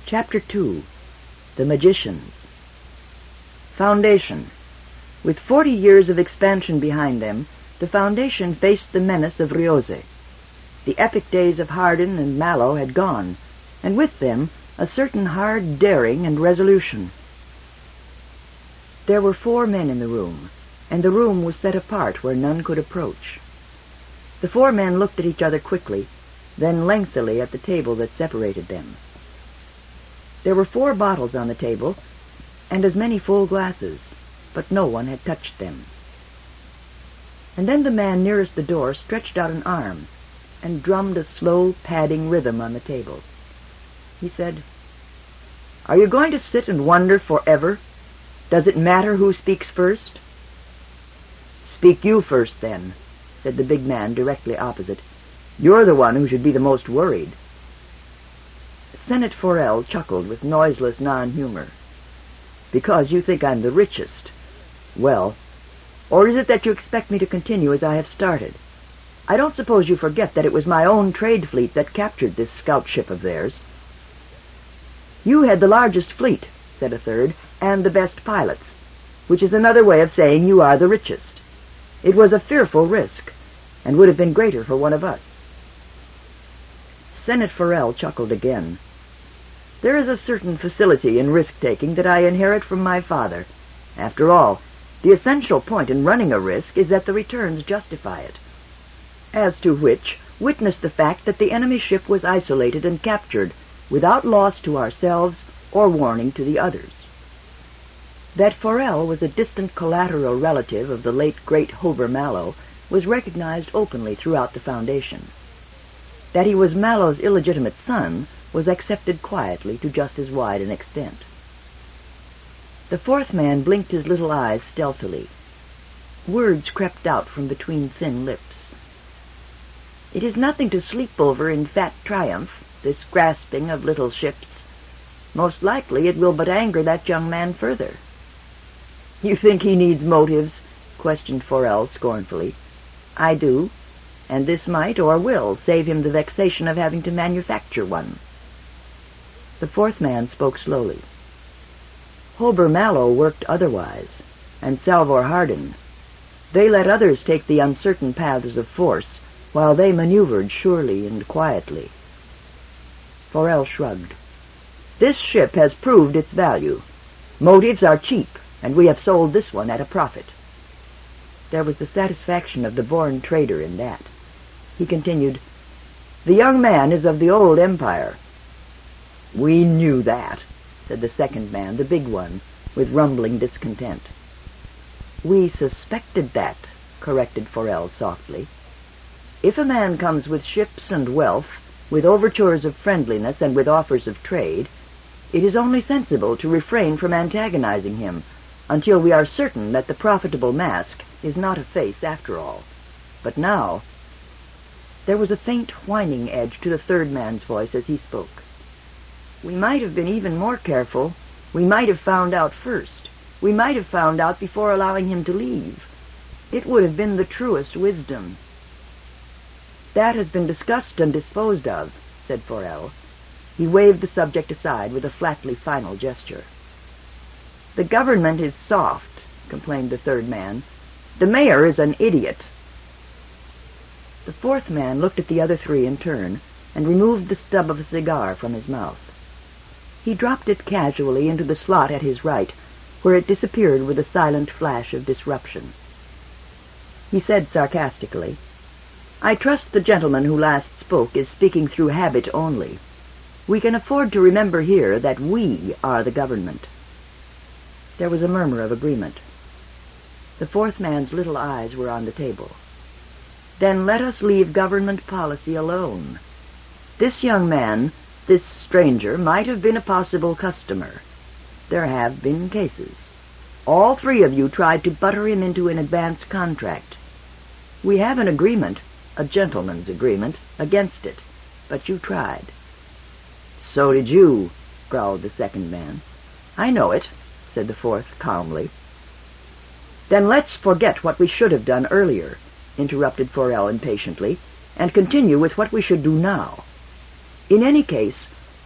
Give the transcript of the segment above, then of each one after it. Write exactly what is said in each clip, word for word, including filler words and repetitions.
Chapter two. The Magicians. Foundation. With forty years of expansion behind them, the Foundation faced the menace of Riose. The epic days of Hardin and Mallow had gone, and with them a certain hard daring and resolution. There were four men in the room, and the room was set apart where none could approach. The four men looked at each other quickly, then lengthily at the table that separated them. There were four bottles on the table, and as many full glasses, but no one had touched them. And then the man nearest the door stretched out an arm and drummed a slow, padding rhythm on the table. He said, "Are you going to sit and wonder forever? Does it matter who speaks first?" "Speak you first, then," said the big man directly opposite. "You're the one who should be the most worried." Senator Forel chuckled with noiseless non-humor. "Because you think I'm the richest. Well, or is it that you expect me to continue as I have started? I don't suppose you forget that it was my own trade fleet that captured this scout ship of theirs." "You had the largest fleet," said a third, "and the best pilots, which is another way of saying you are the richest. It was a fearful risk, and would have been greater for one of us." Senator Forel chuckled again. "There is a certain facility in risk-taking that I inherit from my father. After all, the essential point in running a risk is that the returns justify it. As to which, witness the fact that the enemy ship was isolated and captured, without loss to ourselves or warning to the others. That Forel was a distant collateral relative of the late great Hober Mallow was recognized openly throughout the Foundation. That he was Mallow's illegitimate son was accepted quietly to just as wide an extent. The fourth man blinked his little eyes stealthily. Words crept out from between thin lips. "It is nothing to sleep over in fat triumph, this grasping of little ships. Most likely it will but anger that young man further." "You think he needs motives?" questioned Forel scornfully. "I do, and this might or will save him the vexation of having to manufacture one." The fourth man spoke slowly. "Hober Mallow worked otherwise, and Salvor Hardin. They let others take the uncertain paths of force, while they maneuvered surely and quietly." Forel shrugged. "This ship has proved its value. Motives are cheap, and we have sold this one at a profit." There was the satisfaction of the born trader in that. He continued, "The young man is of the old empire." "We knew that," said the second man, the big one, with rumbling discontent. "We suspected that," corrected Forel softly. "If a man comes with ships and wealth, with overtures of friendliness and with offers of trade, it is only sensible to refrain from antagonizing him until we are certain that the profitable mask is not a face after all. But now—" There was a faint whining edge to the third man's voice as he spoke. "We might have been even more careful. We might have found out first. We might have found out before allowing him to leave. It would have been the truest wisdom." "That has been discussed and disposed of," said Forel. He waved the subject aside with a flatly final gesture. "The government is soft," complained the third man. "The mayor is an idiot." The fourth man looked at the other three in turn and removed the stub of a cigar from his mouth. He dropped it casually into the slot at his right, where it disappeared with a silent flash of disruption. He said sarcastically, "I trust the gentleman who last spoke is speaking through habit only. We can afford to remember here that we are the government." There was a murmur of agreement. The fourth man's little eyes were on the table. "Then let us leave government policy alone. This young man, this stranger, might have been a possible customer. There have been cases. All three of you tried to butter him into an advance contract. We have an agreement, a gentleman's agreement, against it, but you tried." "So did you," growled the second man. "I know it," said the fourth calmly. "Then let's forget what we should have done earlier," interrupted Forel impatiently, "and continue with what we should do now. In any case,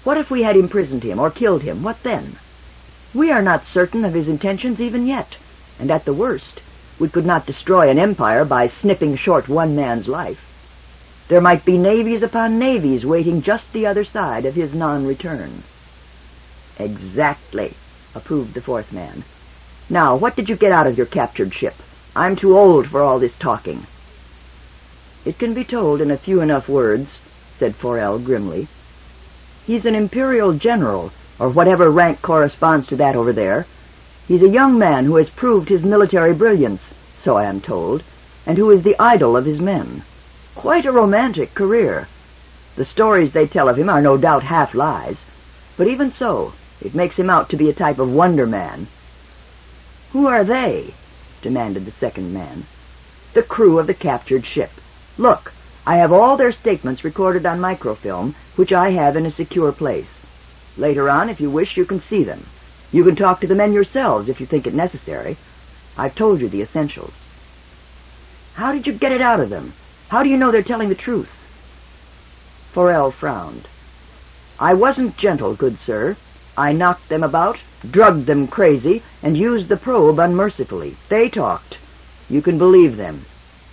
What if we had imprisoned him or killed him? What then? We are not certain of his intentions even yet, and at the worst, we could not destroy an empire by snipping short one man's life. There might be navies upon navies waiting just the other side of his non-return. Exactly, approved the fourth man. Now, what did you get out of your captured ship? I'm too old for all this talking. It can be told in a few enough words, said Forel grimly. He's an imperial general, or whatever rank corresponds to that over there. He's a young man who has proved his military brilliance, so I am told, and who is the idol of his men. Quite a romantic career. The stories they tell of him are no doubt half lies, but even so, it makes him out to be a type of wonder man. Who are they? Demanded the second man. The crew of the captured ship. Look, I have all their statements recorded on microfilm, which I have in a secure place. Later on, if you wish, you can see them. You can talk to the men yourselves if you think it necessary. I've told you the essentials. How did you get it out of them? How do you know they're telling the truth? Forel frowned. I wasn't gentle, good sir. I knocked them about, drugged them crazy, and used the probe unmercifully. They talked. You can believe them.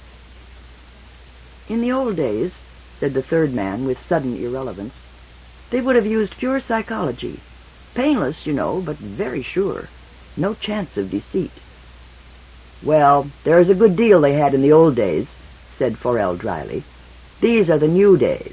In the old days, said the third man with sudden irrelevance, they would have used pure psychology. Painless, you know, but very sure. No chance of deceit. Well, there's a good deal they had in the old days, said Forel dryly. These are the new days.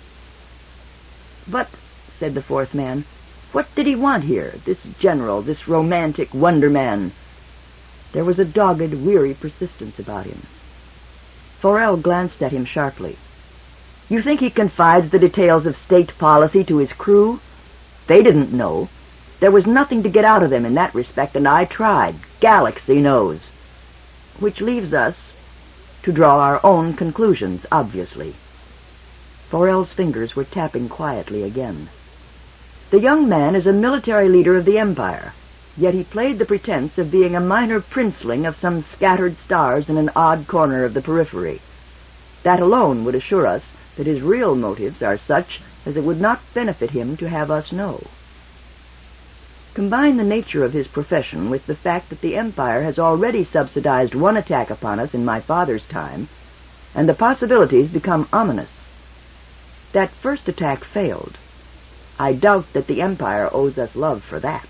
But, said the fourth man, what did he want here, this general, this romantic wonder man? There was a dogged, weary persistence about him. Forel glanced at him sharply. You think he confides the details of state policy to his crew? They didn't know. There was nothing to get out of them in that respect, and I tried. Galaxy knows. Which leaves us to draw our own conclusions, obviously. Forel's fingers were tapping quietly again. The young man is a military leader of the Empire, yet he played the pretense of being a minor princeling of some scattered stars in an odd corner of the periphery. That alone would assure us that his real motives are such as it would not benefit him to have us know. Combine the nature of his profession with the fact that the Empire has already subsidized one attack upon us in my father's time, and the possibilities become ominous. That first attack failed. I doubt that the Empire owes us love for that.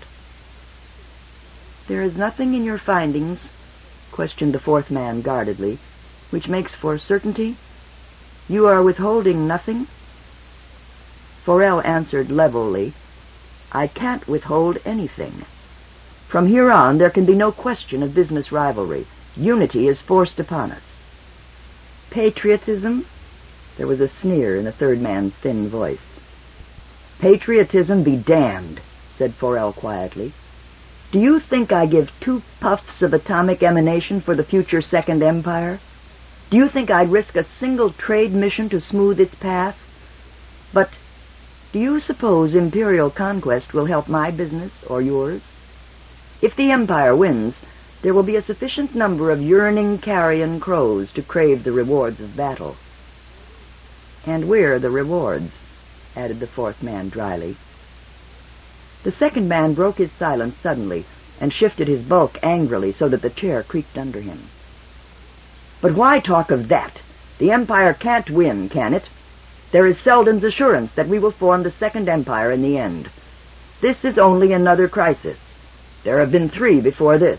There is nothing in your findings, questioned the fourth man guardedly, which makes for certainty? You are withholding nothing? Forel answered levelly, I can't withhold anything. From here on, there can be no question of business rivalry. Unity is forced upon us. Patriotism? There was a sneer in the third man's thin voice. Patriotism be damned, said Forel quietly. Do you think I give two puffs of atomic emanation for the future Second Empire? Do you think I'd risk a single trade mission to smooth its path? But do you suppose imperial conquest will help my business or yours? If the Empire wins, there will be a sufficient number of yearning carrion crows to crave the rewards of battle. And we're the rewards, added the fourth man dryly. The second man broke his silence suddenly and shifted his bulk angrily so that the chair creaked under him. But why talk of that? The Empire can't win, can it? There is Selden's assurance that we will form the Second Empire in the end. This is only another crisis. There have been three before this.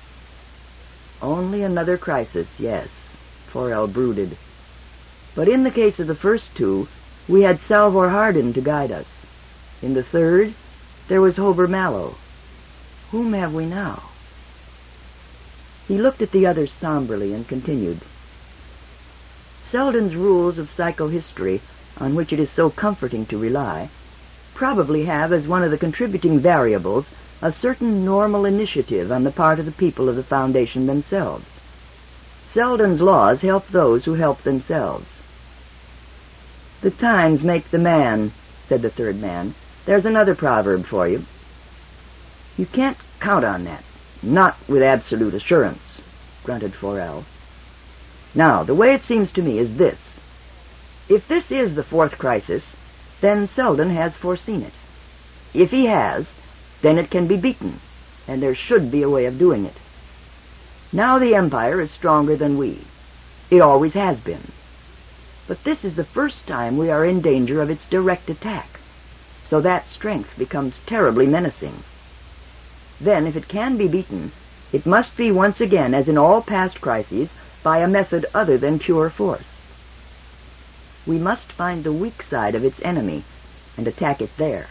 Only another crisis, yes, Forel brooded. But in the case of the first two, we had Salvor Hardin to guide us. In the third, there was Hober Mallow. Whom have we now? He looked at the others somberly and continued. Selden's rules of psychohistory, on which it is so comforting to rely, probably have as one of the contributing variables a certain normal initiative on the part of the people of the Foundation themselves. Selden's laws help those who help themselves. The times make the man, said the third man. There's another proverb for you. You can't count on that. Not with absolute assurance, grunted Forel. Now, the way it seems to me is this. If this is the fourth crisis, then Selden has foreseen it. If he has, then it can be beaten, and there should be a way of doing it. Now the Empire is stronger than we. It always has been. But this is the first time we are in danger of its direct attack, so that strength becomes terribly menacing. Then, if it can be beaten, it must be once again, as in all past crises, by a method other than pure force. We must find the weak side of its enemy and attack it there.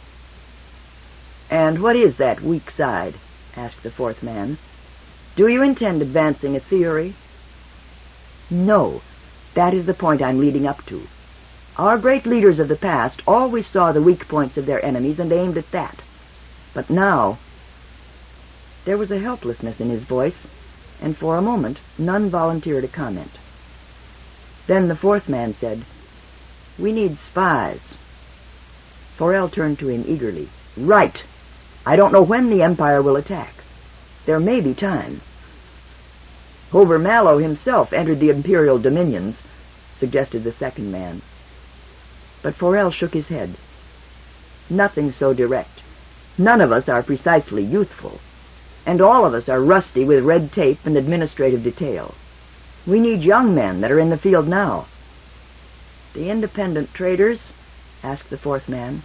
"And what is that weak side?" asked the fourth man. "Do you intend advancing a theory?" "No. That is the point I'm leading up to. Our great leaders of the past always saw the weak points of their enemies and aimed at that. But now—" There was a helplessness in his voice, and for a moment none volunteered a comment. Then the fourth man said, "We need spies." Forel turned to him eagerly. "Right! I don't know when the Empire will attack. There may be time." "Hover Mallow himself entered the Imperial dominions," suggested the second man. But Forel shook his head. "Nothing so direct. None of us are precisely youthful, and all of us are rusty with red tape and administrative detail. We need young men that are in the field now." "The independent traders?" asked the fourth man.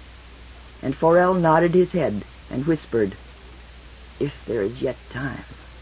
And Forel nodded his head and whispered, "If there is yet time."